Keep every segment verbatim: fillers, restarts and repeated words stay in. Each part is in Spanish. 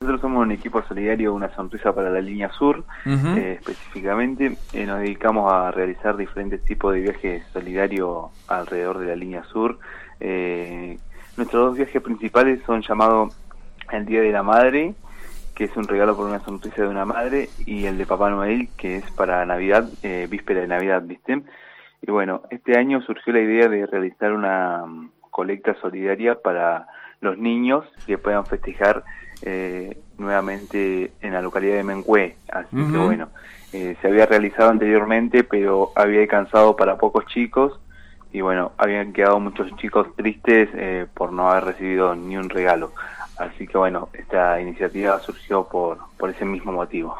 Nosotros somos un equipo solidario, Una Sonrisa para la Línea Sur. Uh-huh. eh, específicamente eh, nos dedicamos a realizar diferentes tipos de viajes solidarios alrededor de la Línea Sur. Eh, nuestros dos viajes principales son llamados el Día de la Madre, que es un regalo por una sonrisa de una madre, y el de Papá Noel, que es para Navidad, eh, víspera de Navidad, ¿viste? Y bueno, este año surgió la idea de realizar una um, colecta solidaria para los niños que puedan festejar eh, nuevamente en la localidad de Mencué. Así uh-huh. que bueno, eh, se había realizado anteriormente, pero había alcanzado para pocos chicos, y bueno, habían quedado muchos chicos tristes eh, por no haber recibido ni un regalo. Así que bueno, esta iniciativa surgió por, por ese mismo motivo.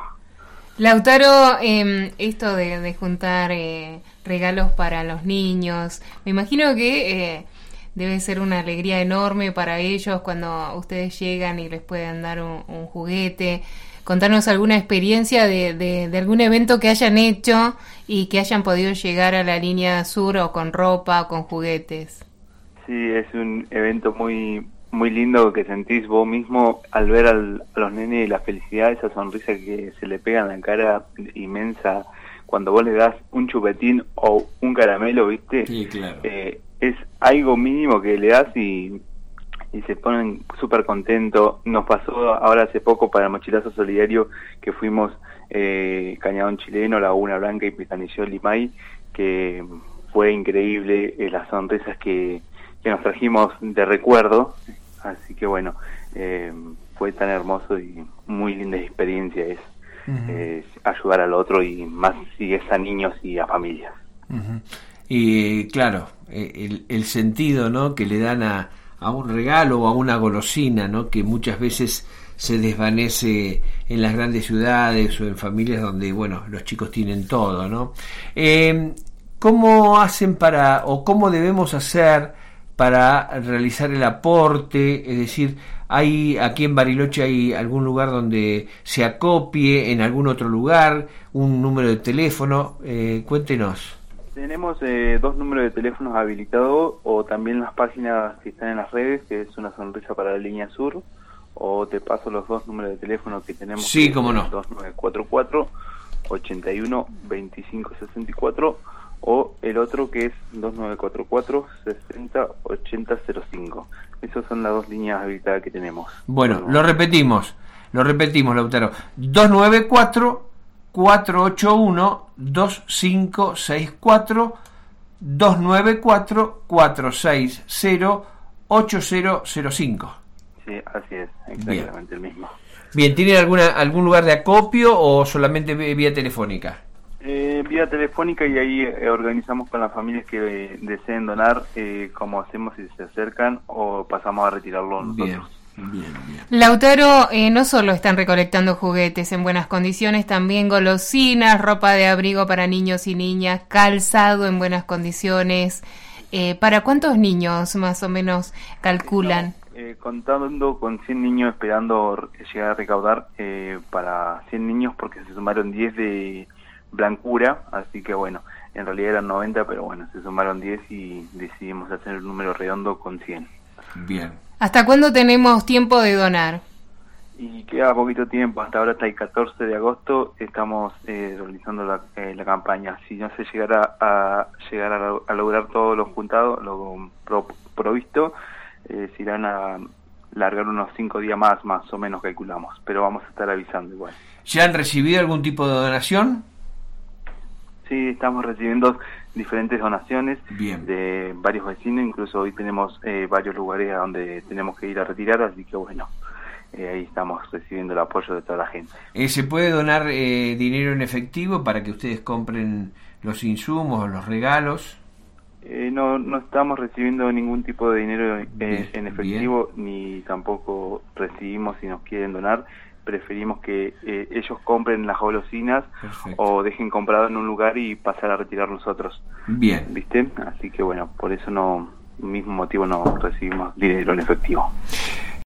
Lautaro, eh, esto de, de juntar eh, regalos para los niños, me imagino que eh, debe ser una alegría enorme para ellos cuando ustedes llegan y les pueden dar un, un juguete. Contarnos alguna experiencia de, de, de algún evento que hayan hecho y que hayan podido llegar a la Línea Sur o con ropa o con juguetes. Sí, es un evento muy muy lindo que sentís vos mismo al ver al, a los nenes la felicidad, esa sonrisa que se le pega en la cara inmensa cuando vos le das un chupetín o un caramelo, ¿viste? Sí, claro. Eh, es algo mínimo que le das y, y se ponen súper contentos. Nos pasó ahora hace poco para el mochilazo solidario que fuimos eh, Cañadón Chileno, Laguna Blanca y Picanilló Limay, que fue increíble eh, las sonrisas que, que nos trajimos de recuerdo. Así que bueno, eh, fue tan hermoso y muy linda experiencia es uh-huh. eh, ayudar al otro, y más si es a niños y a familias. Uh-huh. Y claro, el, el sentido, ¿no?, que le dan a, a un regalo o a una golosina, ¿no?, que muchas veces se desvanece en las grandes ciudades o en familias donde, bueno, los chicos tienen todo, ¿no? Eh, ¿Cómo hacen para, o cómo debemos hacer para realizar el aporte? Es decir, ¿hay aquí en Bariloche hay algún lugar donde se acopie, en algún otro lugar, un número de teléfono? Eh, cuéntenos. Tenemos eh, dos números de teléfonos habilitados, o también las páginas que están en las redes, que es Una Sonrisa para la Línea Sur, o te paso los dos números de teléfono que tenemos. Sí, cómo no. dos nueve cuatro cuatro, ocho uno, dos cinco seis cuatro, o el otro que es dos nueve cuatro cuatro, sesenta, ochenta cero cinco. Esas son las dos líneas habilitadas que tenemos. Bueno, lo repetimos, lo repetimos, Lautaro. dos nueve cuatro, cuatro ocho uno, dos cinco seis cuatro, dos nueve cuatro, cuatro seis cero, ocho cero cero cinco. Sí, así es, exactamente. Bien. El mismo. Bien, ¿tienen alguna algún lugar de acopio o solamente vía telefónica? Eh, vía telefónica, y ahí eh, organizamos con las familias que eh, deseen donar, eh, como hacemos si se acercan, o pasamos a retirarlo nosotros. Bien, bien, bien. Lautaro, eh, no solo están recolectando juguetes en buenas condiciones, también golosinas, ropa de abrigo para niños y niñas, calzado en buenas condiciones. Eh, ¿Para cuántos niños más o menos calculan? Estamos, eh, contando con cien niños, esperando llegar a recaudar eh, para cien niños, porque se sumaron diez de blancura, así que bueno, en realidad eran noventa, pero bueno, se sumaron diez y decidimos hacer el número redondo con cien. Bien. ¿Hasta cuándo tenemos tiempo de donar? Y queda poquito tiempo, hasta ahora, hasta el catorce de agosto estamos eh, realizando la, eh, la campaña. Si no se llegara a llegar a, a lograr todo lo juntado, lo pro, provisto, eh, se irán a largar unos cinco días más, más o menos calculamos, pero vamos a estar avisando igual. ¿Ya han recibido algún tipo de donación? Sí, estamos recibiendo diferentes donaciones. Bien. De varios vecinos, incluso hoy tenemos eh, varios lugares a donde tenemos que ir a retirar, así que bueno, eh, ahí estamos recibiendo el apoyo de toda la gente. Eh, ¿Se puede donar eh, dinero en efectivo para que ustedes compren los insumos o los regalos? Eh, no, no estamos recibiendo ningún tipo de dinero eh, bien, en efectivo, bien. Ni tampoco recibimos si nos quieren donar. Preferimos que eh, ellos compren las golosinas. Perfecto. O dejen comprado en un lugar y pasar a retirar nosotros. Bien. ¿Viste? Así que bueno, por eso no, mismo motivo no recibimos dinero en efectivo.